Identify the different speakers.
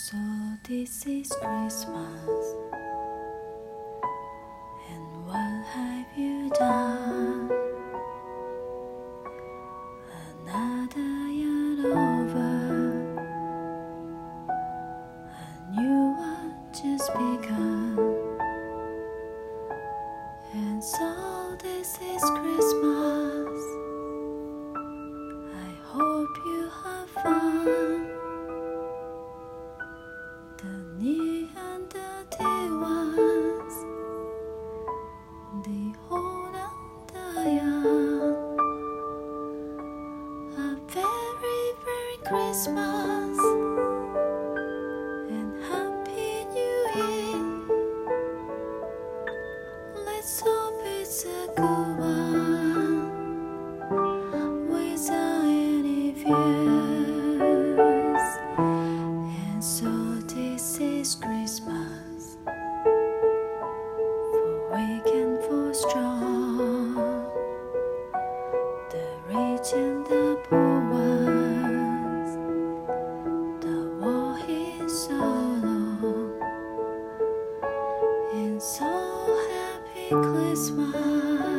Speaker 1: So this is Christmas, and what have you done? Another year over, a new one just begun. And so this is Christmas, I hope you have fun. The near and the dear ones, the old and the young. A very, very Christmas and Happy New Year. Let's hope it's a good one without any fears. And so this is Christmas, for weak and for strong, the rich and the poor ones. The war is so long, and so happy Christmas.